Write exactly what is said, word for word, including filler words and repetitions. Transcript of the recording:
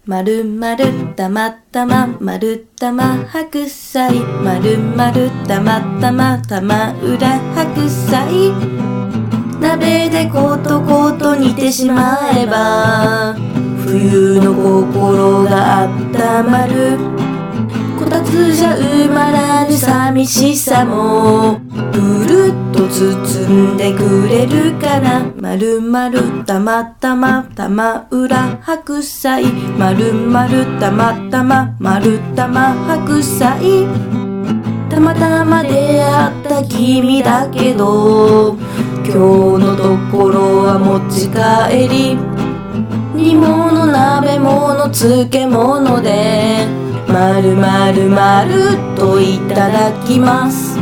まるまるたまたままるたま白菜まるまるたまたまたま裏白菜鍋でことこと煮てしまえば冬の心があったまるこたつじゃ埋まらぬ寂しさもぐるっと包んでくれるからまるまるたまたまたま裏白菜まるまるたまたままるたま白菜たまたま出会った君だけど今日のところは持ち帰り煮物鍋物漬物でまるまるまるっといただきます。